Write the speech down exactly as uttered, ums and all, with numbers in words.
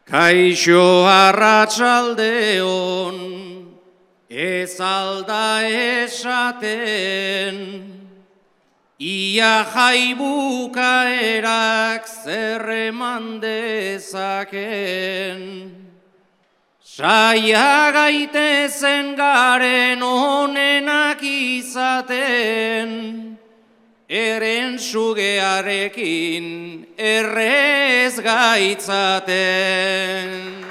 Kaixo arratsaldeon, ez alda esaten, ia jaibukaerak zer eman dezaken. Saia gaitezen garen onenak izaten, eren sugearekin errez gaitzaten.